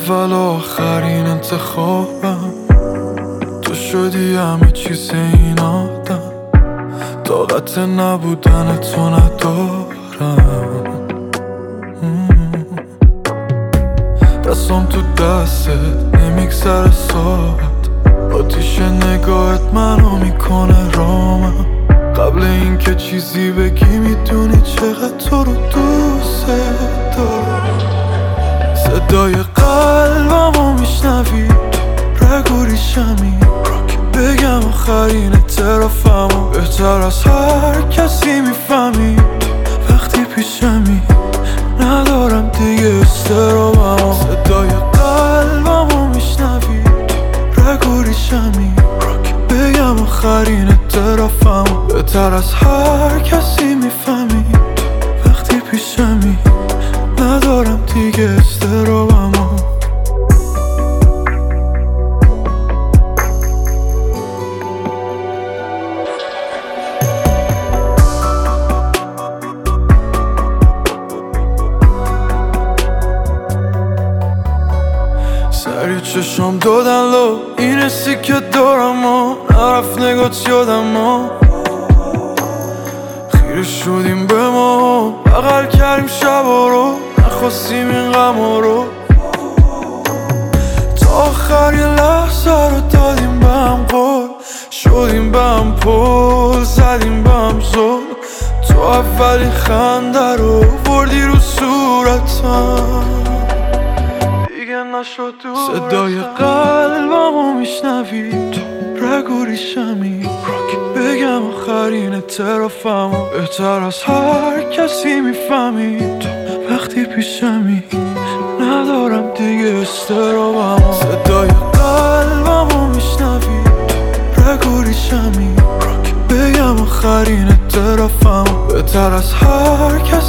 اول و آخرین انتخابم، تو شدی همه چیز این آدم. طاقت نبودن تو ندارم. دستم تو دستت نمیگذره ساعت، آتیش نگاهت منو میکنه رامم. قبل اینکه چیزی بگی میدونی چقدر تو رو دوست دارم. صدای قلبمو میشنوی تو رگ و ریشمی، بگم آخرین اعترافمو بهتر از هر کسی میفهمی. وقتی پیشمی ندارم دیگه استرابمو. صدای قلبمو میشنوی تو رگ و ریشمی، بگم آخرین اعترافمو بهتر از هر کسی میفهمی. وقتی پیشمی ندارم دیگه استرابمو. سری چشم دادن لو این حسی که دارم و نرفت نگات یادم و خیره شدیم به ما، بغل کردیم شبا رو، نخواستیم این غما رو. تا آخر یه لحظه رو دادیم به هم قول، شدیم به هم پل، زدیم به هم زل. تو اولی خنده رو بردی رو صورتم، صدای قلبمو میشنوی تو رگ و ریشمی، بگم آخرین اعترافمو بهتر از هر کسی میفهمی. تو وقتی پیشمی ندارم دیگه استرابمو. صدای قلبمو میشنوی تو رگ و ریشمی، بگم آخرین اعترافمو بهتر از هر کسی